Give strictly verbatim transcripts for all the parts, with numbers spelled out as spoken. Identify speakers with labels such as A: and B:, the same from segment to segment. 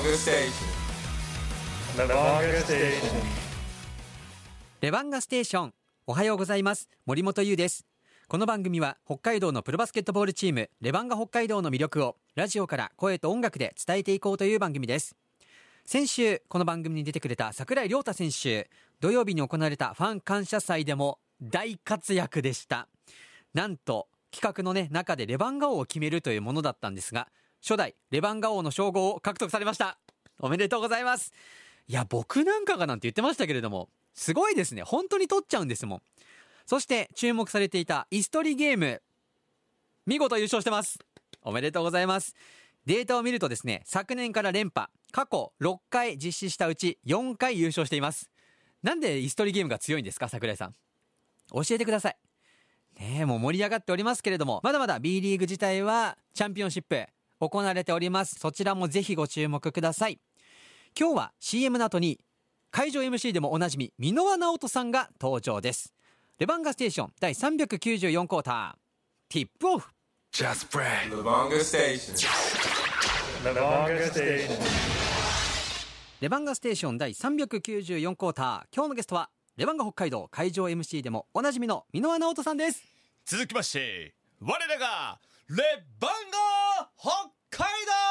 A: Levanga Station.
B: Levanga Station.
C: レバンガステーション。おはようございます。森本優です。この番組は北海道のプロバスケットボールチームレバンガ北海道の魅力をラジオから声と音楽で伝えていこうという番組です。先週この番組に出てくれた櫻井亮太選手、土曜日に行われたファン感謝祭でも大活躍でした。なんと企画のね中でレバンガ王を決めるというものだったんですが、初代レバンガ王の称号を獲得されました。おめでとうございます。いや、僕なんかがなんて言ってましたけれども、すごいですね。本当に取っちゃうんですもん。そして注目されていたイストリゲーム、見事優勝してます。おめでとうございます。データを見るとですね、昨年から連覇、過去ろっかい実施したうちよんかい優勝しています。なんでイストリゲームが強いんですか、桜井さん。教えてください。ねえ、もう盛り上がっておりますけれども、まだまだ B リーグ自体はチャンピオンシップ行われております。そちらもぜひご注目ください。今日は シーエム の後に会場 エムシー でもおなじみ箕輪直人さんが登場です。レバンガステーション第さんびゃくきゅうじゅうよんクォーター、ティップオフ。
A: Just pray. Levanga Station.
B: Levanga Station.
C: レバンガステーション第さんびゃくきゅうじゅうよんクォーター、今日のゲストはレバンガ北海道会場 エムシー でもおなじみの箕輪直人さんです。
D: 続きまして我らがレバンガ北海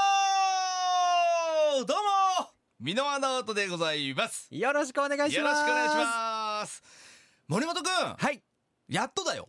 D: 道、どうも箕輪直人でございます。
C: よろしくお願いします。
D: よろしくお願いします。森本くん、
C: はい、
D: やっとだよ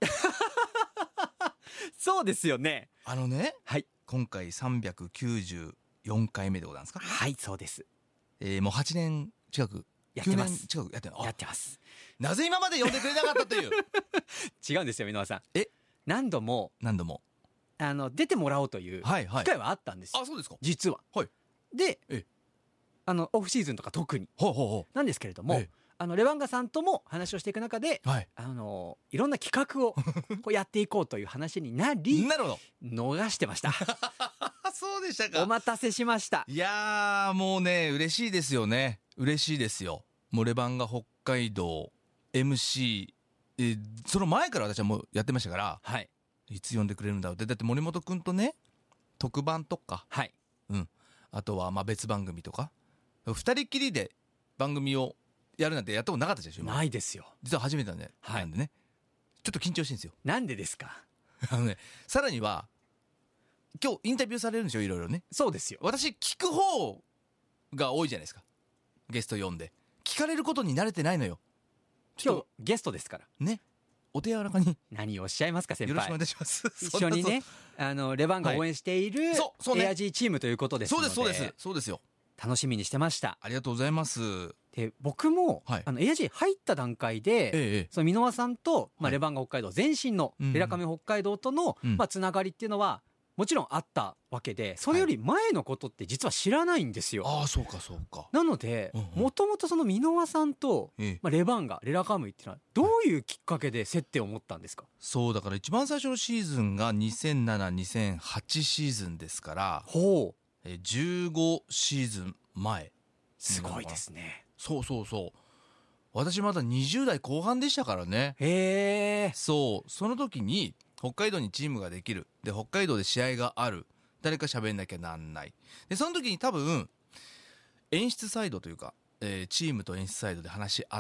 C: そうですよね。
D: あのね、
C: はい、
D: 今回さんびゃくきゅうじゅうよんかいめでございますか。
C: はい、そうです。
D: えー、もうはちねん近く
C: やってます。
D: きゅうねん近くやってる。
C: やってます。
D: なぜ今まで呼んでくれなかったという
C: 違うんですよ、箕輪さん。
D: え
C: 何度も
D: 何度も
C: あの出てもらおうという機
D: はいはい
C: 会はあったんですよ。
D: あ、そうですか。
C: 実は。
D: はい。
C: で、
D: え
C: あのオフシーズンとか特に
D: ほうほうほ
C: なんですけれども、
D: ええ
C: あのレバンガさんとも話をしていく中で、
D: はい
C: あのいろんな企画をこうやっていこうという話になり
D: なるほど
C: 逃してました。
D: あ、そうでしたか。
C: お待たせしました。
D: いやー、もうね、嬉しいですよね。嬉しいですよ。もうレバンガ北海道 エムシー、えーその前から私はもうやってましたから、
C: はい。
D: いつ呼んでくれるんだろうって。だって森本くんとね、特番とか、
C: はい。
D: うん。あとはまあ別番組とか、二人きりで番組をやるなんてやったことなかったでしょ、今。
C: ないですよ。
D: 実は初めてなんで、
C: はい
D: なんでね。ちょっと緊張してるんですよ。
C: なんでですか。
D: あのね、さらには、今日インタビューされるんでしょ、いろいろね。
C: そうですよ。
D: 私、聞く方が多いじゃないですか。ゲスト呼んで。聞かれることに慣れてないのよ。ちょ
C: 今
D: っ
C: 日ゲストですから。
D: と、ね。お手柔らかに。
C: 何をおっしゃいますか、先輩。
D: よろしくお願いします。
C: 一緒にね、あのレバンガを応援している、
D: いそうそうね
C: エアジーチームということですので、
D: そうです、そうです。そうですよ。
C: 楽しみにしてました。
D: ありがとうございます。
C: で、僕も、
D: はい
C: あの、エアジー 入った段階で、
D: ええ
C: その箕輪さんと、まあ、
D: はい
C: レバンガ北海道、前身の
D: うん
C: レラカメ北海道との、
D: うん
C: まあ、つながりっていうのは、もちろんあったわけで、それより前のことって実は知らないんですよ。
D: ああ、そうか、そうか。
C: なので
D: うんうん、
C: もともとその箕輪さんと、
D: ええ
C: まあ、レバンガ、レラカムイっていうのは、どういうきっかけで接点を持ったんですか？
D: そう、だから一番最初のシーズンがにせんなな、にせんはちシーズンですから、
C: ほう。
D: えーじゅうごシーズン前。
C: すごいですね。
D: そうそうそう。私まだにじゅう代後半でしたからね。
C: へえ。
D: そう。その時に、北海道にチームができる。で、北海道で試合がある。誰か喋んなきゃなんない。で、その時に多分、演出サイドというか、えーチームと演出サイドで話し合って、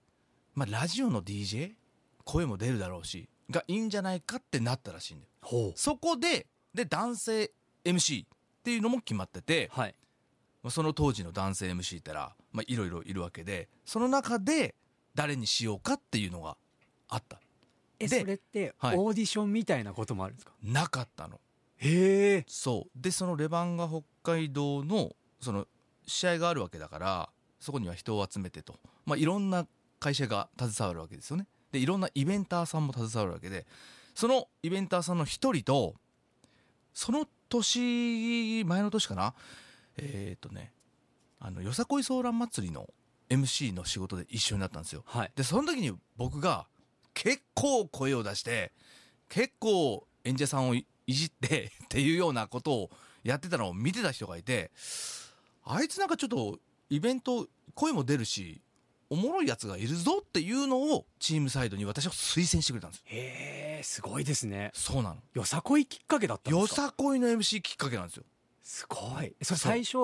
D: まあ、ラジオの ディージェー、声も出るだろうし、がいいんじゃないかってなったらしいんだよ。
C: ほう。
D: そこで、で、男性 エムシー っていうのも決まってて、
C: はい。
D: まあその当時の男性 エムシー ってら、まあ、いろいろいるわけで、その中で誰にしようかっていうのがあった。
C: え、
D: で
C: それって、オ
D: はい
C: ーディションみたいなこともあるんですか？
D: なかったの。
C: へえ。
D: そう。で、そのレバンガ北海道の、その、試合があるわけだから、そこには人を集めてと。まあ、いろんな会社が携わるわけですよね。で、いろんなイベンターさんも携わるわけで、そのイベンターさんの一人と、その年、前の年かなえっとね、あの、よさこいソーラン祭りの エムシー の仕事で一緒になったんですよ。
C: はい。
D: で、その時に僕が結構声を出して、結構演者さんをいいじってっていうようなことをやってたのを見てた人がいて、あいつなんかちょっとイベント、声も出るし、おもろいやつがいるぞっていうのをチームサイドに私は推薦してくれたんです。
C: へえ、すごいですね。
D: そうなの。
C: よさこいきっかけだったんで
D: よ
C: すか？
D: さこいの エムシー きっかけなんですよ。
C: すごい。それ最初、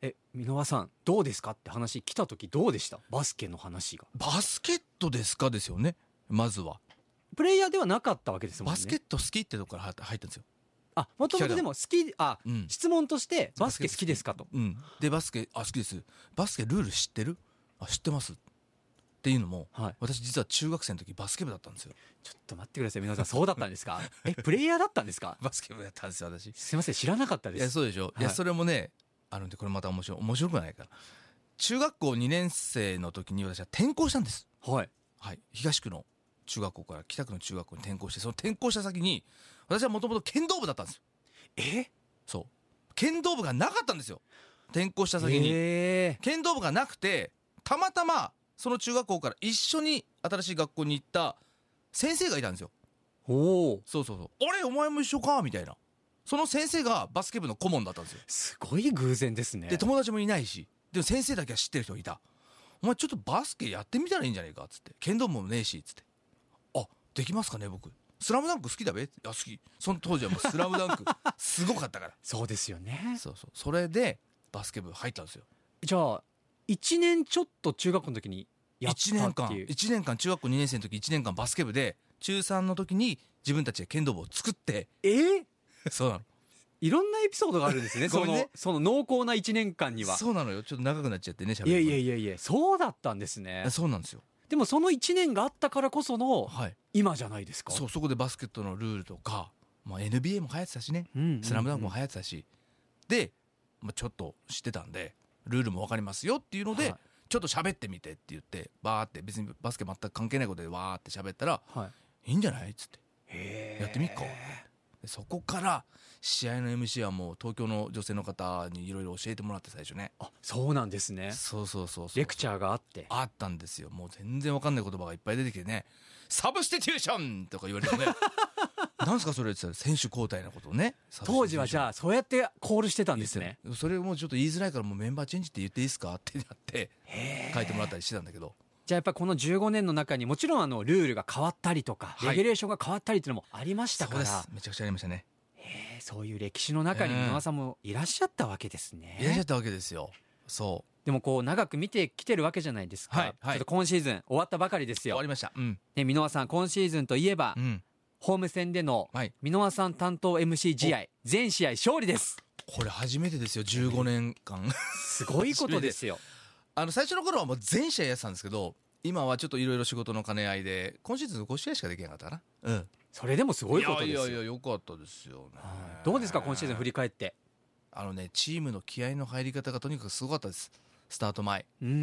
C: え箕輪さんどうですかって話来た時どうでした？バスケの話が。
D: バスケットですかですよね。まずは
C: プレイヤーではなかったわけですもんね。
D: バスケット好きってとこから入ったんですよ。
C: あ、もともとでも好き、あ、
D: うん、
C: 質問としてバスケ好きですかと。
D: うん、でバスケあ好きです。バスケルール知ってる？あ知ってますっていうのも、はい、私実は中学生の時バスケ部だったんですよ。
C: ちょっと待ってください皆さん、そうだったんですか？えプレイヤーだったんですか？
D: バスケ部やったんですよ私。
C: すいません知らなかったです。
D: いやそうでしょ、はい、いやそれもねあるんで、これまた面白い面白くないから、中学校にねん生の時に私は転校したんです。
C: はい、
D: はい、東区の中学校から北区の中学校に転校して、その転校した先に私はもともと剣道部だったんですよ。
C: え
D: そう剣道部がなかったんですよ、転校した先に、えー、剣道部がなくて、たまたまその中学校から一緒に新しい学校に行った先生がいたんですよ。おそうそうそう、あれお前も一緒かみたいな、その先生がバスケ部の顧問だったんですよ。
C: すごい偶然ですね。
D: で友達もいないし、でも先生だけは知ってる人がいた。お前ちょっとバスケやってみたらいいんじゃないかっつって、剣道部もねえしっつって、あできますかね僕、スラムダンク好きだべ、いや好き、その当時はもうスラムダンクすごかったから
C: そうですよね。
D: そうそう、それでバスケ部入ったんですよ。
C: じゃあいちねんちょっと中学校の時にやったっていう。いちねんかん
D: いちねんかん中学校にねん生の時いちねんかんバスケ部で、中さんの時に自分たちで剣道部を作って、
C: えー、
D: そうなの、
C: いろんなエピソードがあるんですねそのその濃厚ないちねんかんには。
D: そうなのよ、ちょっと長くなっちゃってね、しゃべ
C: る。いやいやいやいや、そうだったんですね。
D: そうなんですよ。
C: でもそのいちねんがあったからこその、はい、今じゃないですか。
D: そう、そこでバスケットのルールとか、まあ、エヌビーエー も流行ってたしね、うんうんうん、スラムダンクも流行ってたしで、まあ、ちょっと知ってたんでルールも分かりますよっていうので、はい、ちょっと喋ってみてって言ってバーって別にバスケ全く関係ないことでわーって喋ったら、はい、いいんじゃないっつって、へーやってみっか。でそこから試合の エムシー はもう東京の女性の方にいろいろ教えてもらって、最初ね。
C: あ、そうなんですね。
D: そうそうそうそう、
C: レクチャーがあって
D: あったんですよ。もう全然わかんない言葉がいっぱい出てきてね、サブスティテューションとか言われてねなんすかそれって言ったら選手交代のことをね。
C: 当時はじゃあそうやってコールしてたんですね。
D: それもうちょっと言いづらいからもうメンバーチェンジって言っていいですかってなって書いてもらったりしてたんだけど、
C: じゃあやっぱりこのじゅうごねんの中にもちろんあのルールが変わったりとか、はい、レギュレーションが変わったりっていうのもありましたから。
D: そうです、めちゃくちゃありましたね。
C: へー、そういう歴史の中に箕輪さんもいらっしゃったわけですね。
D: いらっしゃったわけですよ。そう
C: でもこう長く見てきてるわけじゃないですか、はいはい、ちょっと今シーズン終わったばかりですよ。
D: 終わりました、うん
C: ね、箕輪さん今シーズンといえば、うん、ホーム戦での箕輪さん担当 エムシー 試合全試合勝利です。
D: これ初めてですよ、じゅうごねんかん
C: すごいことですよ
D: あの最初の頃はもう全試合やってたんですけど、今はちょっといろいろ仕事の兼ね合いで今シーズンご試合しかできなかったかな。うん、
C: それでもすごいことですよ。
D: いやいやいやよかったですよね。
C: どうですか今シーズン振り返って。
D: あのね、チームの気合の入り方がとにかくすごかったです。スタート前、うん、うん、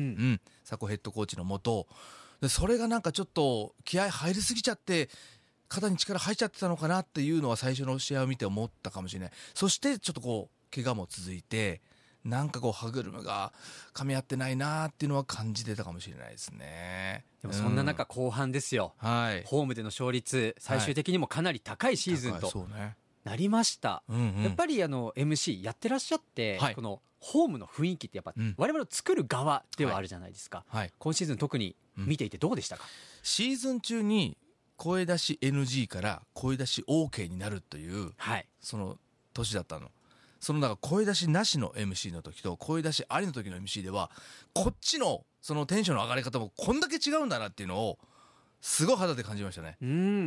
D: 佐古ヘッドコーチのもとで、それがなんかちょっと気合入りすぎちゃって肩に力入っちゃってたのかなっていうのは最初の試合を見て思ったかもしれない。そしてちょっとこう怪我も続いて、なんかこう歯車が噛み合ってないなっていうのは感じてたかもしれないですね。
C: でもそんな中後半ですよ、うん、はい、ホームでの勝率最終的にもかなり高いシーズンとなりました、はいね、やっぱりあの エムシー やってらっしゃって、はい、このホームの雰囲気ってやっぱ我々の作る側ではあるじゃないですか、はいはい、今シーズン特に見ていてどうでしたか？うん、
D: シーズン中に声出し エヌジー から声出し オーケー になるという、はい、その年だったの。そのなんか声出しなしの エムシー の時と声出しありの時の エムシー ではこっちのそのテンションの上がり方もこんだけ違うんだなっていうのをすごい肌で感じましたね。うん、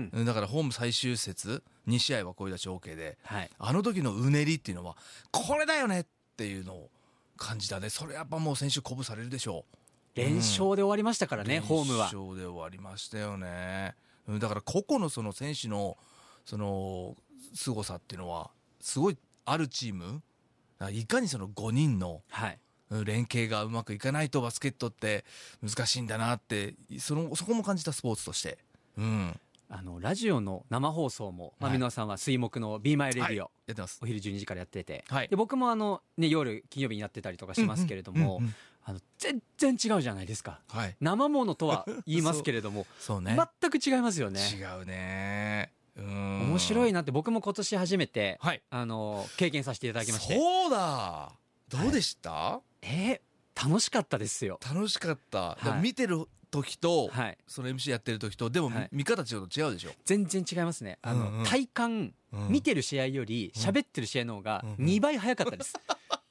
D: だからホーム最終節に試合は声出し オーケー で、はい、あの時のうねりっていうのはこれだよねっていうのを感じたね。それやっぱもう先週鼓舞されるでしょう。
C: 連勝で終わりましたからね、うん、ホームは
D: 連勝で終わりましたよね。だから個々のその選手のその凄さっていうのはすごいあるチームいかにそのごにんの連携がうまくいかないとバスケットって難しいんだなって、そのそこも感じたスポーツとして、うん、
C: あのラジオの生放送も、まあ、箕輪さんは水木の Be My Radio、はい、や
D: ってます。
C: お昼じゅうにじからやってて、はい、で僕もあの、ね、夜金曜日にやってたりとかしますけれども、うんうんうんうん、あの全然違うじゃないですか、はい、生ものとは言いますけれども
D: そう、そうね、
C: 全く違いますよね。
D: 違うね。
C: うん面白いなって僕も今年初めて、はい、あの経験させていただきまして。
D: そうだ、どうでした？はい、
C: えー、楽しかったですよ。
D: 楽しかった、はい、見てる時と、はい、その エムシー やってる時とでも、はい、見方違うと違うでしょ。全
C: 然違いますね。あの、うんうん、体感、うん、見てる試合より喋ってる試合の方がにばい早かったです、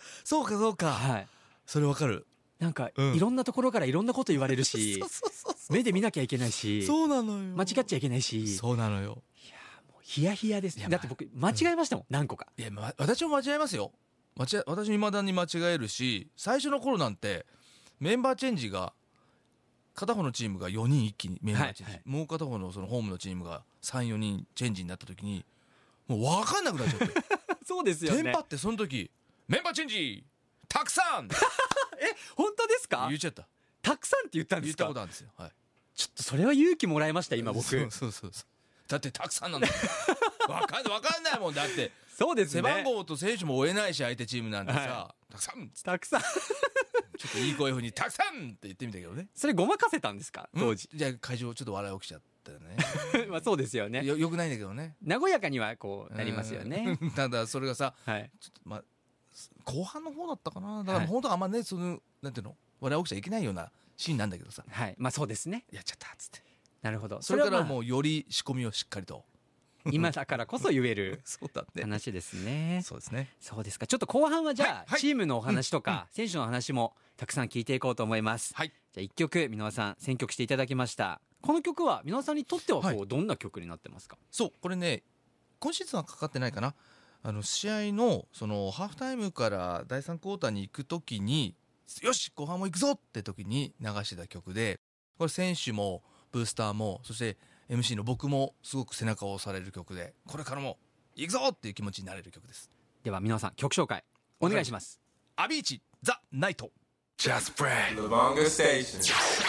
D: そうかそうか、
C: はい、
D: それわかる。
C: なんか、
D: うん、
C: いろんなところからいろんなこと言われるし
D: そうそうそうそう、
C: 目で見なきゃいけないし、
D: そうなのよ、
C: 間違っちゃいけないし、
D: そうなのよ。
C: いやもうヒヤヒヤです。だって僕間違えましたもん、うん、何個か。
D: いや、ま、私も間違えますよ。間違え、私未だに間違えるし、最初の頃なんてメンバーチェンジが片方のチームがよにん一気にメンバーチェンジ、はいはい、もう片方のそのホームのチームがさん、よにんチェンジになった時にもう分かんなくなっちゃって
C: そうですよね。
D: テンパってその時メンバーチェンジたくさんえ
C: 本当ですか？
D: 言っちゃった。
C: たくさんって言ったんですか？
D: 言ったことあるんですよ、はい、
C: ちょっとそれは勇気もらいました今僕。
D: そうそうそうそう、だってたくさんなんだ分かんない分かんないもんだって。
C: そうですね、
D: 背番号と選手も追えないし相手チームなんてさ、
C: はい、
D: たくさん
C: たくさん
D: ちょっといい声風にたくさんって言ってみたけどね。
C: それごまかせたんですか当時、
D: うん、じゃあ会場ちょっと笑い起きちゃったよね
C: まあそうですよね。
D: よ, よくないんだけどね、
C: 和やかにはこうなりますよね
D: ただそれがさ、はい、ちょっとまあ後半の方だったかな、だから本当はあんまねそのなんていうの笑い起きちゃいけないようなシーンなんだけどさ、
C: はい、まあそうですね、
D: やっちゃったっつって。
C: なるほど。
D: それからもうより仕込みをしっかりと
C: 今だからこそ言える
D: そうだね、
C: 話ですね。
D: そうですね。
C: そうですか。ちょっと後半はじゃあ、はいはい、チームのお話とか、うん、選手の話もたくさん聞いていこうと思います、はい、じゃあいっきょく箕輪さん選曲していただきました。この曲は箕輪さんにとってはこう、はい、どんな曲になってますか？
D: そうこれね今シーズンはかかってないかな。あの試合のそのハーフタイムからだいさんクォーターに行く時によし後半も行くぞって時に流してた曲で、これ選手もブースターもそして エムシー の僕もすごく背中を押される曲で、これからも行くぞっていう気持ちになれる曲です。
C: では箕輪さん曲紹介お願いします。
D: アビーチザ・ナイト
A: Just pray Lubanga Station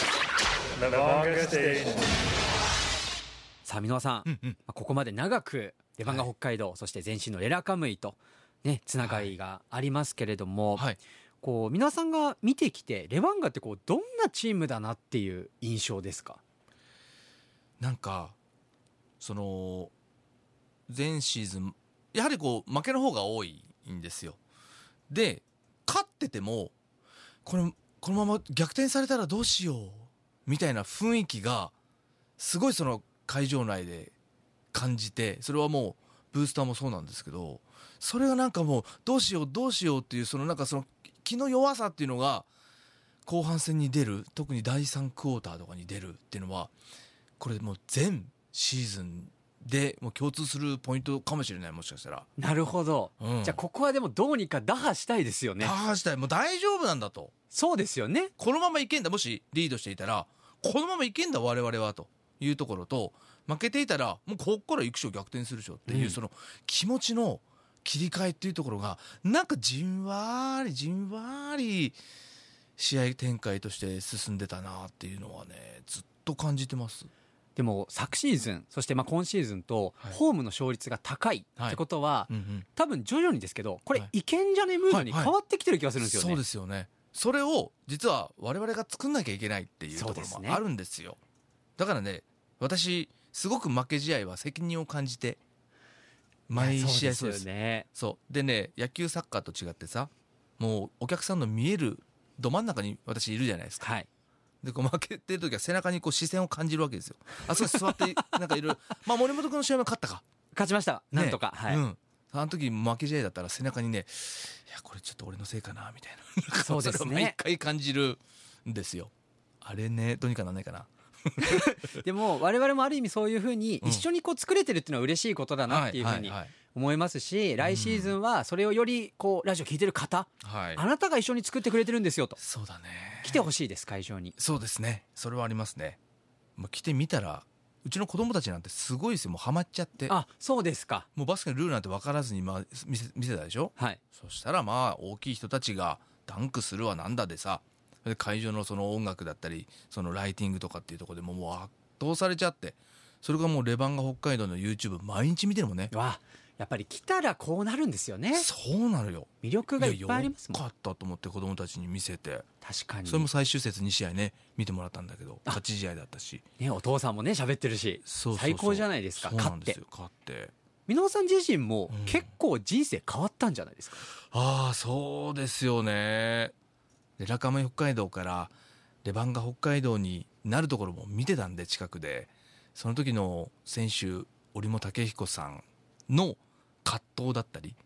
C: さあ箕輪さん、うんうん、ここまで長くレバンガ北海道、はい、そして前身のレラカムイとねつながりがありますけれども、はい、こう箕輪さんが見てきてレバンガってこうどんなチームだなっていう印象ですか？
D: なんかその前シーズンやはりこう負けの方が多いんですよ。で勝っててもこれこのまま逆転されたらどうしようみたいな雰囲気がすごいその会場内で感じて、それはもうブースターもそうなんですけど、それがなんかもうどうしようどうしようっていうそのなんかその気の弱さっていうのが後半戦に出る、特にだいさんクォーターとかに出るっていうのはこれもう全シーズンでもう共通するポイントかもしれない、もしかしたら。
C: なるほど、うん、じゃあここはでもどうにか打破したいですよね。
D: 打破したい、もう大丈夫なんだと。
C: そうですよね。
D: このままいけんだ、もしリードしていたらこのままいけんだ我々はというところと、負けていたらもうここからいくしょ逆転するでしょっていう、うん、その気持ちの切り替えっていうところがなんかじんわりじんわり試合展開として進んでたなっていうのはねずっと感じてます。
C: でも昨シーズンそしてまあ今シーズンとホームの勝率が高いってことは、はいうんうん、多分徐々にですけどこれいけんじゃねムードに変わってきてる気がするんですよね、
D: はいはいはい、そうですよね。それを実は我々が作んなきゃいけないっていうところもあるんですよ。だからね私すごく負け試合は責任を感じて毎試合そうですよね。そうでね野球サッカーと違ってさもうお客さんの見えるど真ん中に私いるじゃないですか、はい、でこう負けてる時は背中にこう視線を感じるわけですよ。あそこに座ってなんかいろいろまあ森本君の試合も勝ったか
C: 勝ちました、ね、なんとか、はいうん、
D: あの時負け試合だったら背中にねいやこれちょっと俺のせいかなみたいな
C: そうですね、それを
D: 毎回感じるんですよ。あれねどうにかなんないかな
C: でも我々もある意味そういう風に一緒にこう作れてるっていうのは嬉しいことだなっていう風に思いますし、来シーズンはそれをよりこうラジオ聞いてる方、はい、あなたが一緒に作ってくれてるんですよと。
D: そうだね、
C: 来てほしいです会場に。
D: そうですね、それはありますね。もう来てみたらうちの子供たちなんてすごいですよ、もうハマっちゃって。
C: あ、そうですか。
D: もうバスケのルールなんて分からずにまあ見せ、見せたでしょ、はい、そしたらまあ大きい人たちがダンクするわなんだでさ、で会場のその音楽だったりそのライティングとかっていうところでももう圧倒されちゃって、それがもうレバンガ北海道の YouTube 毎日見てるもんね。
C: わやっぱり来たらこうなるんですよね。
D: そうなのよ、
C: 魅力がいっぱいありますもん。
D: よかったと思って子供たちに見せて。
C: 確かに
D: それも最終節に試合ね見てもらったんだけど勝ち試合だったし、
C: ね、お父さんもね喋ってるし、そうそうそう最高じゃないですか。
D: そうなんですよ、勝って
C: 箕輪さん自身も結構人生変わったんじゃないですか、
D: うん、ああそうですよね。レラカムイ北海道からレバンガ北海道になるところも見てたんで近くで、その時の選手折茂武彦さんの葛藤だったり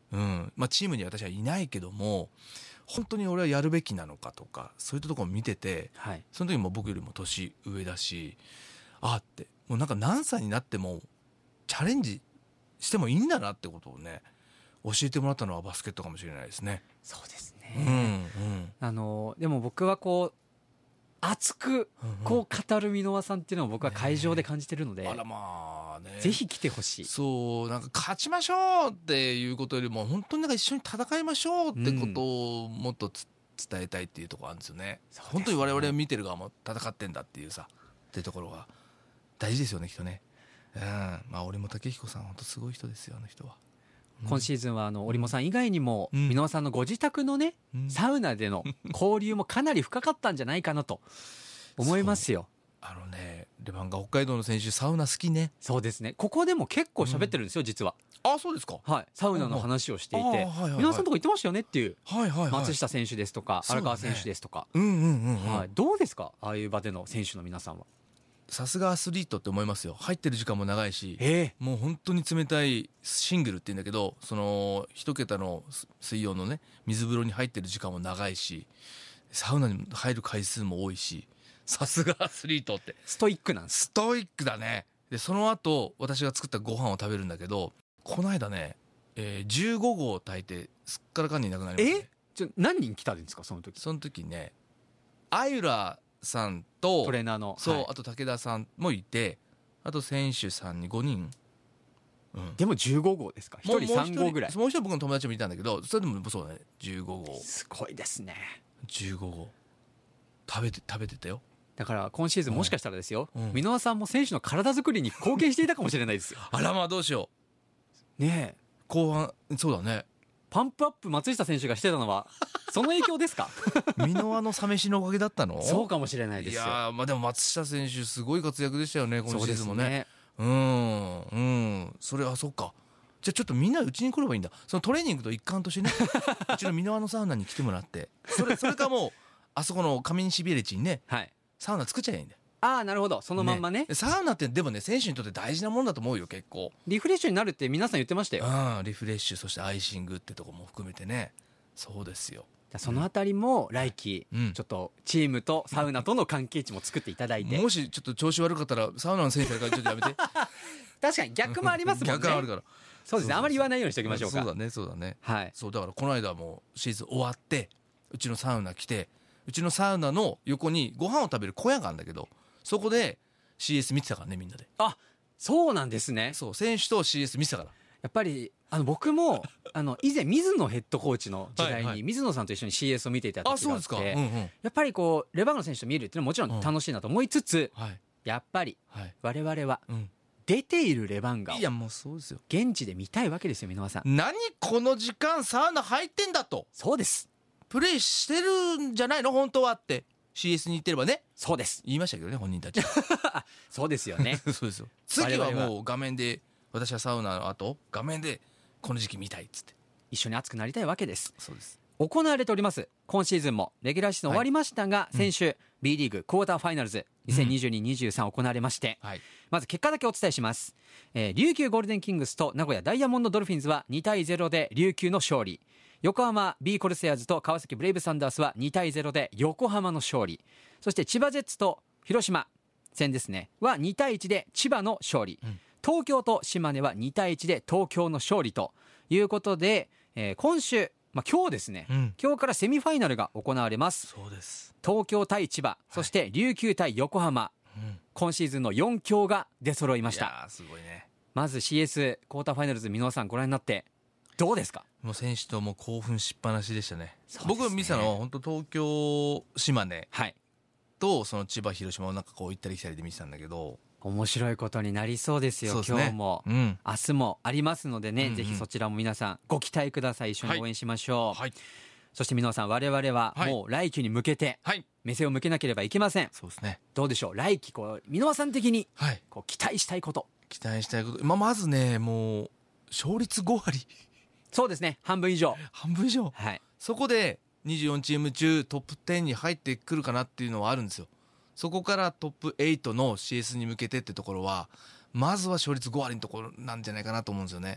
D: うんまあ、チームに私はいないけども本当に俺はやるべきなのかとかそういったところを見てて、
C: はい、
D: その時も僕よりも年上だしあってもうなんか何歳になってもチャレンジしてもいいんだなってことをね教えてもらったのはバスケットかもしれないですね。
C: そうですね、
D: うんうん、
C: あのでも僕はこう熱くこう語る箕輪さんっていうのを僕は会場で感じてるので、
D: ね、あらまあね
C: ぜひ来てほしい。
D: そうなんか勝ちましょうっていうことよりも本当になんか一緒に戦いましょうってことをもっとつ、うん、伝えたいっていうところあるんですよね。
C: ね
D: 本当に我々は見てる側も戦ってんだっていうさっていうところが大事ですよねきっとね。うんまあ折茂武彦さん本当すごい人ですよあの人は。
C: 今シーズンはあの折茂さん以外にも
D: うん
C: 箕輪さんのご自宅のね、うん、サウナでの交流もかなり深かったんじゃないかなと思いますよ。
D: あのねレバンガ北海道の選手サウナ好きね。
C: そうですねここでも結構喋ってるんですよ、うん、実は。
D: あそうですか。
C: はいサウナの話をしていて箕輪さんとこ行ってましたよねっていう、はいはいはい、松下選手ですとか、ね、荒川選手ですとか、
D: うんうんうんうん
C: はい、どうですかああいう場での選手の皆さんは。
D: さすがアスリートって思いますよ。入ってる時間も長いし、
C: えー、
D: もう本当に冷たいシングルって言うんだけどその一桁の水温のね水風呂に入ってる時間も長いしサウナに入る回数も多いしさすがアスリートって
C: ストイックなんです。
D: ストイックだね。でその後私が作ったご飯を食べるんだけどこの間ね、えー、じゅうごごう炊いてすっからかんにいなくなりましたね。
C: えちょ何人来たんですかその時。
D: その時ねあゆらさんと
C: トレーナーの
D: そう、
C: はい、
D: あと武田さんもいてあと選手さんにごにん、うん、
C: でもじゅうごごうですか。ひとりさんごうぐらい。
D: もう一人僕の友達もいたんだけどそれでもそうだねじゅうごごう
C: すごいですね。
D: じゅうごごう食べて食べてたよ。
C: だから今シーズンもしかしたらですよ、
D: うん、
C: 箕輪さんも選手の体作りに貢献していたかもしれないですよ。
D: あらまあどうしよ
C: うねえ
D: 後半そうだね
C: パンプアップ松下選手がしてたのはその影響ですか。
D: 箕輪のサ飯のおかげだったの。
C: そうかもしれないですよ。
D: いやまあでも松下選手すごい活躍でしたよね今シーズンもね。
C: ね
D: うんうんそれはそっか。じゃあちょっとみんなうちに来ればいいんだ。そのトレーニングと一環としてねうちの箕輪のサウナに来てもらってそれそれかもうあそこの上西ビレッジにね、はい、サウナ作っちゃえばいいんだよ。
C: ああなるほどそのまんま ね,
D: ねサウナってでもね選手にとって大事なもんだと思うよ結構。
C: リフレッシュになるって皆さん言ってましたよ。
D: あリフレッシュそしてアイシングってとこも含めてね。そうですよ。
C: そのあたりも来季、
D: うん、
C: ちょっとチームとサウナとの関係値も作っていただいて
D: もしちょっと調子悪かったらサウナの選手からちょっとやめて
C: 確かに逆もありますもんね。
D: 逆あるから
C: そうですねあまり言わないようにしておきましょうか。
D: そうだねそうだね、
C: はい、
D: そうだからこの間もシーズン終わってうちのサウナ来てうちのサウナの横にご飯を食べる小屋があるんだけどそこで シーエス 見てたからねみんなで。
C: あそうなんですね。
D: そう選手と シーエス 見てたから。
C: やっぱりあの僕もあの以前水野ヘッドコーチの時代に水野さんと一緒に シーエス を見ていた時があって、
D: あそうですか、うんうん、
C: やっぱりこうレバンガの選手と見るっていうのはもちろん楽しいなと思いつつ、
D: うんはい、
C: やっぱり我々は
D: うん
C: 出ているレバンガを
D: いやもうそうですよ
C: 現地で見たいわけですよ箕輪さん。
D: 何この時間サウナ入ってんだと。
C: そうです
D: プレイしてるんじゃないの本当はって シーエス に言ってればね。
C: そうです
D: 言いましたけどね本人たち
C: そうですよね
D: そうですよ。次はもう画面で私はサウナの後画面でこの時期見たいっつって
C: 一緒に熱くなりたいわけです。
D: そうです
C: 行われております今シーズンもレギュラーシーズン終わりましたが、はい、先週、うん、B リーグクォーターファイナルズにせんにじゅうに にじゅうさん行われまして、うんはい、まず結果だけお伝えします、えー、琉球ゴールデンキングスと名古屋ダイヤモンドドルフィンズはにたいゼロで琉球の勝利。横浜 B コルセアーズと川崎ブレイブサンダースはにたいゼロで横浜の勝利。そして千葉ジェッツと広島戦ですねはにたいいちで千葉の勝利、うん、東京と島根はにたいいちで東京の勝利ということで、えー、今週まあ、今日ですね、うん、今日からセミファイナルが行われます。
D: そうです。
C: 東京対千葉、はい、そして琉球対横浜、うん、今シーズンのよん強が出揃いました。
D: いやすごいね。
C: まず シーエス クォーターファイナルズ箕輪さんご覧になってどうですか。
D: もう選手とも興奮しっぱなしでした ね, ね僕見てたのは本当東京島根とその千葉広島をなんかこう行ったり来たりで見てたんだけど
C: 面白いことになりそうですよ。
D: そうですね、
C: 今日も、うん、明日もありますのでね、うんうん、ぜひそちらも皆さんご期待ください。一緒に応援しましょう、はいはい、そして箕輪さん我々はもう来季に向けて目線を向けなければいけません、はい、
D: そうですね。
C: どうでしょう来季こう箕輪さん的にこう期待したいこと、はい、
D: 期待したいこと、まあ、まずねもう勝率ごわり
C: そうですね半分以上
D: 半分以上、
C: はい、
D: そこでにじゅうよんチーム中トップじゅうに入ってくるかなっていうのはあるんですよ。そこからトップはちの シーエス に向けてってところはまずは勝率ごわりのところなんじゃないかなと思うんですよね。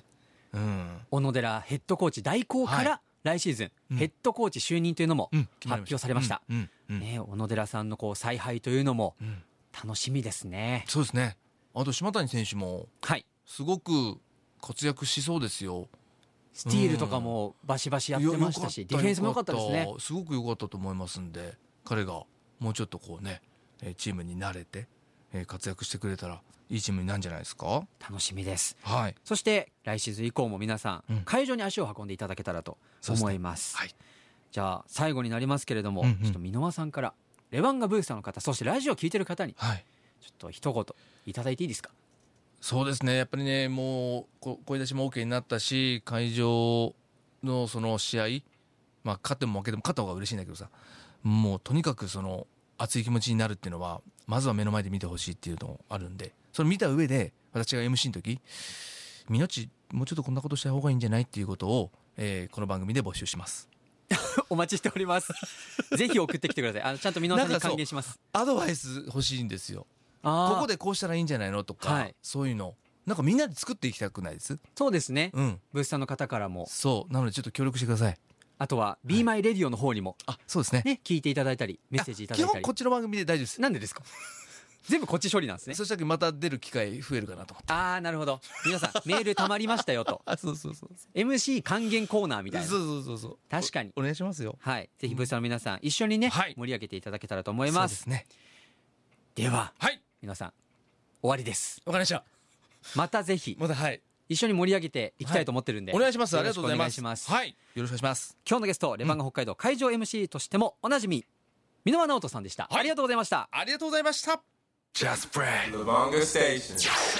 D: うん、
C: 小野寺ヘッドコーチ代行から、はい、来シーズン、うん、ヘッドコーチ就任というのも発表されました、
D: うんうんうん
C: ね、小野寺さんのこう采配というのも楽しみですね、
D: うん、そうですね。あと島谷選手もすごく活躍しそうですよ。
C: スティールとかもバシバシやってましたし、ディフェンスも良かったですね。
D: すごく良かったと思いますんで、彼がもうちょっとこうねチームに慣れて活躍してくれたらいいチームになるんじゃないですか。
C: 楽しみです、
D: はい、
C: そして来シーズン以降も皆さん、うん、会場に足を運んでいただけたらと思います。
D: はい、
C: じゃあ最後になりますけれども、
D: うんうん、
C: ちょっと箕輪さんからレバンガブースターの方、そしてラジオを聞いてる方に、
D: はい、
C: ちょっと一言いただいていいですか。
D: そうですね、やっぱりね、もう声出しも OK になったし、会場のその試合、まあ、勝っても負けても勝った方が嬉しいんだけどさ、もうとにかくその熱い気持ちになるっていうのはまずは目の前で見てほしいっていうのがあるんで、それ見た上で私が エムシー の時、みのちもうちょっとこんなことした方がいいんじゃないっていうことを、えー、この番組で募集します
C: お待ちしておりますぜひ送ってきてください。あのちゃんと箕輪さんに還元します。
D: アドバイス欲しいんですよ。ここでこうしたらいいんじゃないのとか、はい、そういうのなんかみんなで作っていきたくないです？
C: そうですね、
D: うん、
C: ブースターの方からも。
D: そうなのでちょっと協力してください。
C: あとは Be My Radio の方にも、
D: はい、あそうですね、
C: ね、聞いていただいたりメッセージいただいたり。
D: 基本こっちの番組で大丈夫です。
C: なんでですか全部こっち処理なんですね。
D: そしたらまた出る機会増えるかなと思って。
C: ああなるほど、皆さんメールたまりましたよと
D: あそうそうそう
C: エムシー 還元コーナーみたいな。
D: そうそうそうそう、
C: 確かに
D: お, お願いしますよ。
C: はい、ぜひブースターの皆さん一緒にね、はい、盛り上げていただけたらと思います。
D: そうですね。
C: では、
D: はい、
C: 皆さん終わりです。
D: わかりました。
C: またぜひ
D: また、はい、
C: 一緒に盛り上げていきたいと思ってるんで、
D: はい、お願いします。ありがとうございます。
C: よろしくお願いします。
D: はい、よろしくお願いします。
C: 今日のゲストレバンガ北海道会場 エムシー としてもおなじみ箕輪直人さんでした、はい、ありがとうございました。
D: ありがとうございました。
A: Just Brad Levanga Station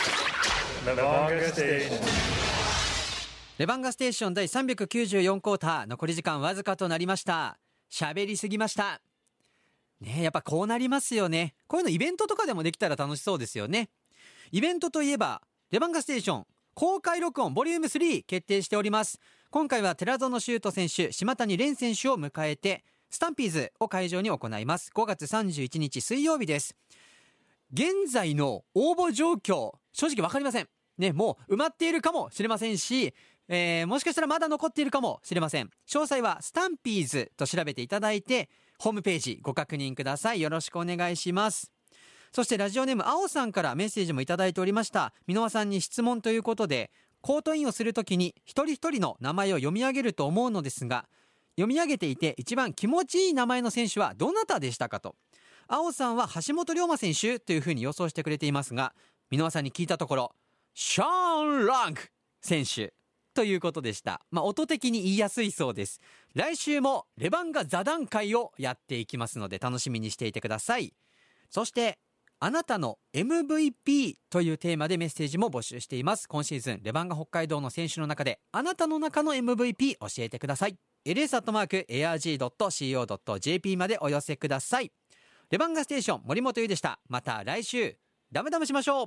B: Levanga Station
C: レバンガステーション第さんびゃくきゅうじゅうよんクォーター、残り時間わずかとなりました。喋りすぎましたね。やっぱこうなりますよね。こういうのイベントとかでもできたら楽しそうですよね。イベントといえばレバンガステーション公開録音ボリュームスリー決定しております。今回は寺園修斗選手、島谷蓮選手を迎えてスタンピーズを会場に行います。ごがつさんじゅういちにち水曜日です。現在の応募状況正直わかりませんね。もう埋まっているかもしれませんし、えー、もしかしたらまだ残っているかもしれません。詳細はスタンピーズと調べていただいてホームページご確認ください。よろしくお願いします。そしてラジオネーム青さんからメッセージもいただいておりました。箕輪さんに質問ということで、コートインをするときに一人一人の名前を読み上げると思うのですが、読み上げていて一番気持ちいい名前の選手はどなたでしたかと。青さんは橋本龍馬選手というふうに予想してくれていますが、箕輪さんに聞いたところシャーン・ランク選手ということでした。まあ音的に言いやすいそうです。来週もレバンガ座談会をやっていきますので楽しみにしていてください。そしてあなたの エムブイピー というテーマでメッセージも募集しています。今シーズンレバンガ北海道の選手の中であなたの中の エムブイピー 教えてください。 エルエス アットマーク エーアールジー ドット シーオー ドット ジェーピー までお寄せください。レバンガステーション森本優でした。また来週ダムダムしましょう。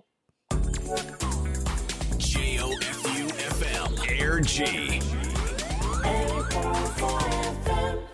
E: ジェーオーエフユーエフエム エーアールジー